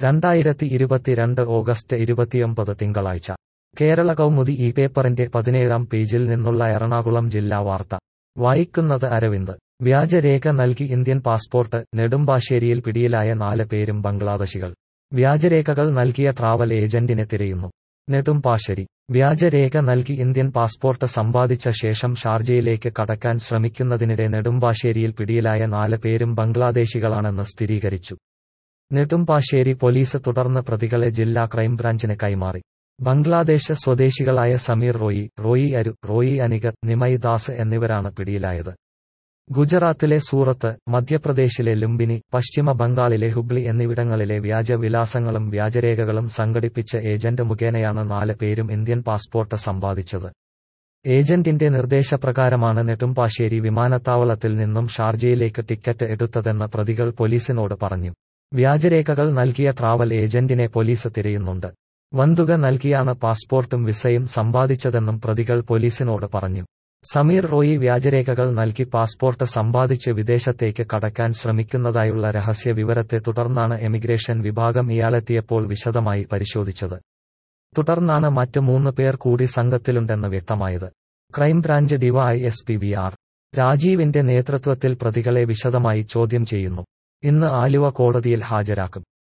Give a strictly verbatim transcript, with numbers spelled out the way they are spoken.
രണ്ടായിരത്തി ഇരുപത്തിരണ്ട് ഓഗസ്റ്റ് ഇരുപത്തിയൊമ്പത് തിങ്കളാഴ്ച കേരള കൗമുദി ഈ പേപ്പറിന്റെ പതിനേഴാം പേജിൽ നിന്നുള്ള എറണാകുളം ജില്ലാ വാർത്ത വായിക്കുന്നത് അരവിന്ദ്. വ്യാജരേഖ നൽകി ഇന്ത്യൻ പാസ്പോർട്ട്, നെടുമ്പാശ്ശേരിയിൽ പിടിയിലായ നാല് പേരും ബംഗ്ലാദേശികൾ. വ്യാജരേഖകൾ നൽകിയ ട്രാവൽ ഏജന്റിനെ തിരയുന്നു. നെടുമ്പാശ്ശേരി. വ്യാജരേഖ നൽകി ഇന്ത്യൻ പാസ്പോർട്ട് സമ്പാദിച്ച ശേഷം ഷാർജയിലേക്ക് കടക്കാൻ ശ്രമിക്കുന്നതിനിടെ നെടുമ്പാശ്ശേരിയിൽ പിടിയിലായ നാല് പേരും ബംഗ്ലാദേശികളാണെന്ന് സ്ഥിരീകരിച്ചു. നെടുമ്പാശ്ശേരി പോലീസ് തുടർന്ന് പ്രതികളെ ജില്ലാ ക്രൈംബ്രാഞ്ചിന് കൈമാറി. ബംഗ്ലാദേശ് സ്വദേശികളായ സമീർ റോയി, റോയി അരു, റോയി അനികത്, നിമയ് ദാസ് എന്നിവരാണ് പിടിയിലായത്. ഗുജറാത്തിലെ സൂറത്ത്, മധ്യപ്രദേശിലെ ലുംബിനി, പശ്ചിമ ബംഗാളിലെ ഹുബ്ലി എന്നിവിടങ്ങളിലെ വ്യാജ വിലാസങ്ങളും വ്യാജരേഖകളും സംഘടിപ്പിച്ച ഏജന്റ് മുഖേനയാണ് നാല് പേരും ഇന്ത്യൻ പാസ്പോർട്ട് സമ്പാദിച്ചത്. ഏജന്റിന്റെ നിർദ്ദേശപ്രകാരമാണ് നെടുമ്പാശ്ശേരി വിമാനത്താവളത്തിൽ നിന്നും ഷാർജയിലേക്ക് ടിക്കറ്റ് എടുത്തതെന്ന് പ്രതികൾ പോലീസിനോട് പറഞ്ഞു. വ്യാജരേഖകൾ നൽകിയ ട്രാവൽ ഏജന്റിനെ പോലീസ് തിരയുന്നുണ്ട്. വൻതുക നൽകിയാണ് പാസ്പോർട്ടും വിസയും സമ്പാദിച്ചതെന്നും പ്രതികൾ പോലീസിനോട് പറഞ്ഞു. സമീർ റോയി വ്യാജരേഖകൾ നൽകി പാസ്പോർട്ട് സമ്പാദിച്ച് വിദേശത്തേക്ക് കടക്കാൻ ശ്രമിക്കുന്നതായുള്ള രഹസ്യ വിവരത്തെ തുടർന്നാണ് എമിഗ്രേഷൻ വിഭാഗം ഇയാളെത്തിയപ്പോൾ വിശദമായി പരിശോധിച്ചത്. തുടർന്നാണ് മറ്റ് മൂന്ന് പേർ കൂടി സംഘത്തിലുണ്ടെന്ന് വ്യക്തമായത്. ക്രൈംബ്രാഞ്ച് ഡിവൈഎസ്പി വി ആർ രാജീവിന്റെ നേതൃത്വത്തിൽ പ്രതികളെ വിശദമായി ചോദ്യം ചെയ്യുന്നു. ഇന്ന് ആലുവ കോടതിയിൽ ഹാജരാക്കും.